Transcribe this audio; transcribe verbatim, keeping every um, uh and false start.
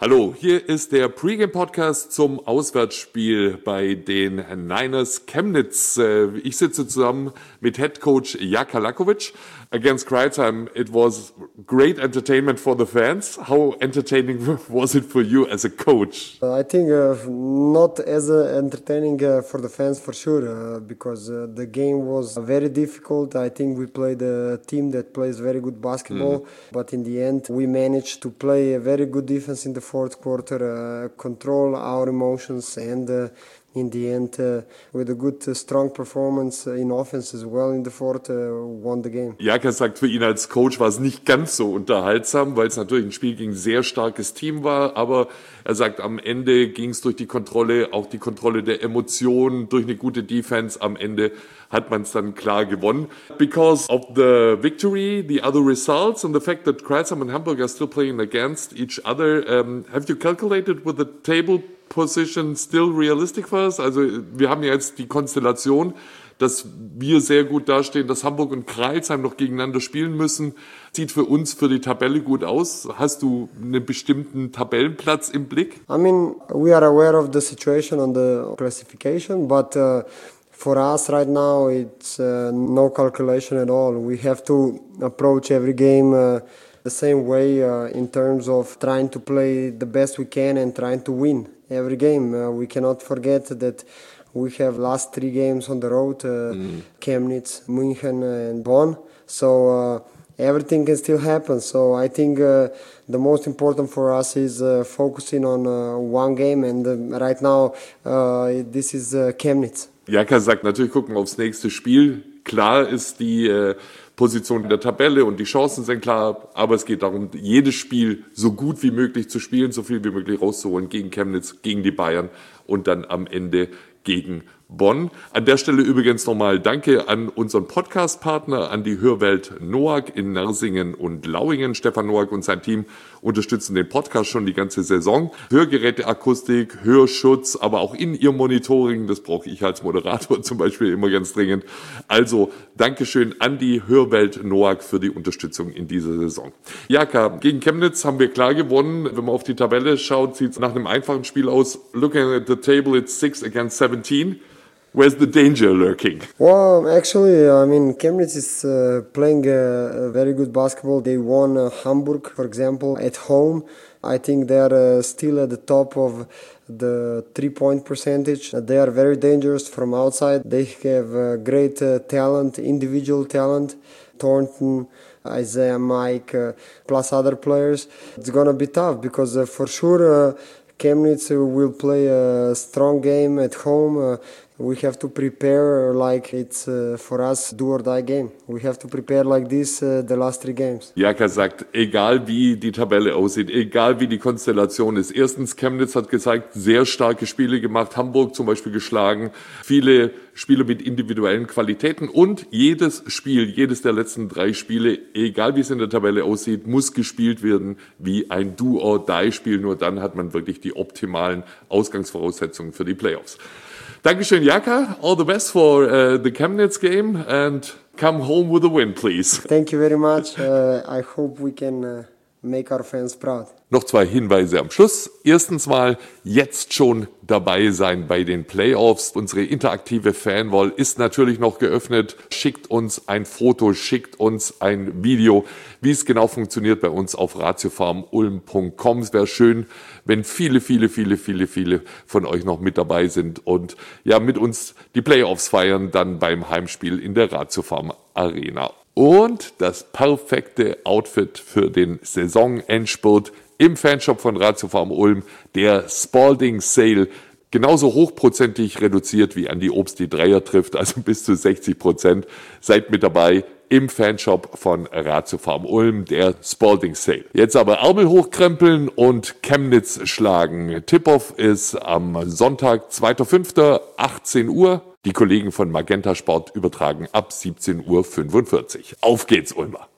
Hallo, hier ist der Pre-Game-Podcast zum Auswärtsspiel bei den Niners Chemnitz. Ich sitze zusammen mit Head Coach Jaka Lakovic. Against Creighton, it was great entertainment for the fans. How entertaining was it for you as a coach? I think uh, not as uh, entertaining uh, for the fans for sure, uh, because uh, the game was very difficult. I think we played a team that plays very good basketball, mm. but in the end we managed to play a very good defense in the fourth quarter, uh, control our emotions, and uh, in the end, uh, with a good, uh, strong performance in offense as well in the fourth, uh, won the game. Jaka sagt, für ihn als Coach war es nicht ganz so unterhaltsam, weil es natürlich ein Spiel gegen ein sehr starkes Team war, aber er sagt, am Ende ging es durch die Kontrolle, auch die Kontrolle der Emotionen, durch eine gute Defense. Am Ende hat man es dann klar gewonnen. Because of the victory, the other results, and the fact that Kreuzheim and Hamburg are still playing against each other, um, have you calculated with the table position still realistic for us? Also wir haben ja jetzt die Konstellation, dass wir sehr gut dastehen, dass Hamburg und Creighton noch gegeneinander spielen müssen. Sieht für uns für die Tabelle gut aus. Hast du einen bestimmten Tabellenplatz im Blick? I mean, we are aware of the situation on the classification, but uh, for us right now it's uh, no calculation at all. We have to approach every game uh, the same way uh, in terms of trying to play the best we can and trying to win every game. Uh, we cannot forget that we have last three games on the road, uh, mm. Chemnitz, München and Bonn. So uh, everything can still happen. So I think uh, the most important for us is uh, focusing on uh, one game, and uh, right now uh, this is uh, Chemnitz. Jaka sagt, natürlich gucken wir aufs nächste Spiel. Klar ist die äh, Position in der Tabelle und die Chancen sind klar, aber es geht darum, jedes Spiel so gut wie möglich zu spielen, so viel wie möglich rauszuholen gegen Chemnitz, gegen die Bayern und dann am Ende gegen Bonn. An der Stelle übrigens nochmal Danke an unseren Podcast-Partner, an die Hörwelt Noack in Nersingen und Lauingen. Stefan Noack und sein Team unterstützen den Podcast schon die ganze Saison. Hörgeräteakustik, Hörschutz, aber auch in ihr Monitoring, das brauche ich als Moderator zum Beispiel immer ganz dringend. Also Dankeschön an die Hörwelt Noack für die Unterstützung in dieser Saison. Jaka, gegen Chemnitz haben wir klar gewonnen. Wenn man auf die Tabelle schaut, sieht es nach einem einfachen Spiel aus. Looking at the table, it's six against seventeen. Where's the danger lurking? Well, actually, I mean, Chemnitz is uh, playing uh, very good basketball. They won uh, Hamburg, for example, at home. I think they are uh, still at the top of the three-point percentage. They are very dangerous from outside. They have uh, great uh, talent, individual talent. Thornton, Isaiah, Mike, uh, plus other players. It's gonna be tough because uh, for sure uh, Chemnitz will play a strong game at home. Uh, we have to prepare like it's uh, for us do or die game. We have to prepare like this uh, the last three games. Jaka sagt, egal wie die Tabelle aussieht, egal wie die Konstellation ist. Erstens, Chemnitz hat gezeigt, sehr starke Spiele gemacht, Hamburg zum Beispiel geschlagen, viele Spiele mit individuellen Qualitäten und jedes Spiel, jedes der letzten drei Spiele, egal wie es in der Tabelle aussieht, muss gespielt werden wie ein Do-or-Die-Spiel. Nur dann hat man wirklich die optimalen Ausgangsvoraussetzungen für die Playoffs. Dankeschön, Jaka. All the best for uh, the Chemnitz game and come home with a win, please. Thank you very much. Uh, I hope we can uh, make our fans proud. Noch zwei Hinweise am Schluss. Erstens mal jetzt schon dabei sein bei den Playoffs. Unsere interaktive Fanwall ist natürlich noch geöffnet. Schickt uns ein Foto, schickt uns ein Video, wie es genau funktioniert bei uns auf ratiofarm ulm punkt com. Es wäre schön, wenn viele, viele, viele, viele, viele von euch noch mit dabei sind und ja mit uns die Playoffs feiern, dann beim Heimspiel in der Ratiofarm Arena. Und das perfekte Outfit für den Saisonendspurt im Fanshop von ratiofarm Ulm, der Spalding Sale, genauso hochprozentig reduziert wie Andi Obst die Dreier trifft, also bis zu sechzig Prozent. Seid mit dabei im Fanshop von ratiofarm Ulm, der Spalding Sale. Jetzt aber Ärmel hochkrempeln und Chemnitz schlagen. Tip-Off ist am Sonntag, zweiter fünfter achtzehn Uhr. Die Kollegen von Magenta Sport übertragen ab siebzehn Uhr fünfundvierzig. Auf geht's, Ulmer!